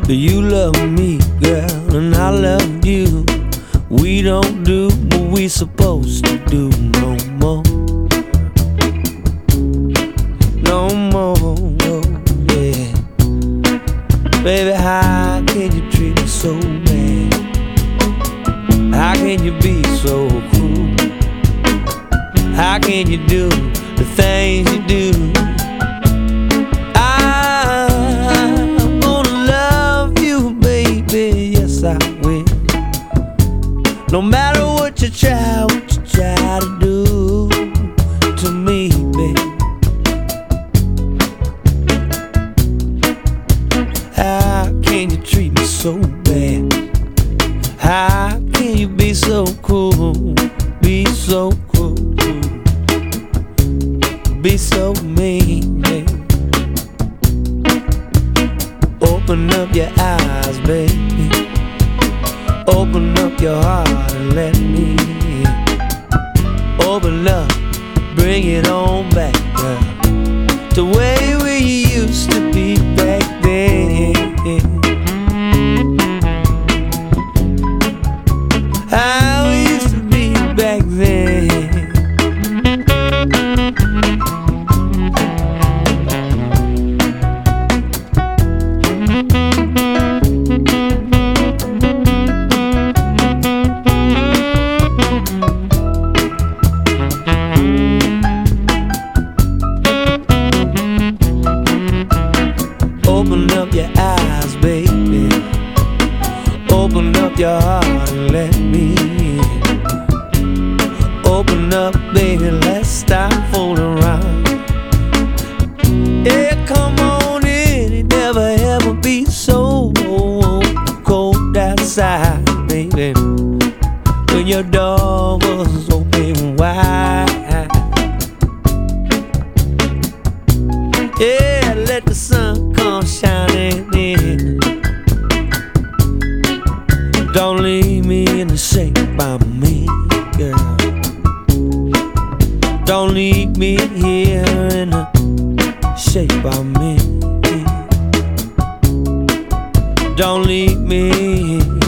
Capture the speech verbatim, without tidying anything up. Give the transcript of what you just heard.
You love me, girl, and I love you. We don't do what we supposed to do no more. No more, no, yeah. Baby, how can you treat me so bad? How can you be so cruel? How can you do the things you do? I'm gonna love you, baby, yes I will. No matter what you try, what you try to do to me, baby. How can you treat me so bad? How can you be so cruel? Be so cruel, be so mean, baby. Open up your eyes, baby. Open up your heart and let me in. Open up, bring it on back, girl, the way we used to be back then. How we used to be back then. Open up your eyes, baby. Open up your heart and let me in. Open up, baby, let's stop fooling around. Yeah, come on in. It never ever be so cold outside, baby, when your door was open wide. Yeah, let the sun come shining in. Don't leave me in the shade by me, girl. Don't leave me here in the shade by me. Don't leave me here.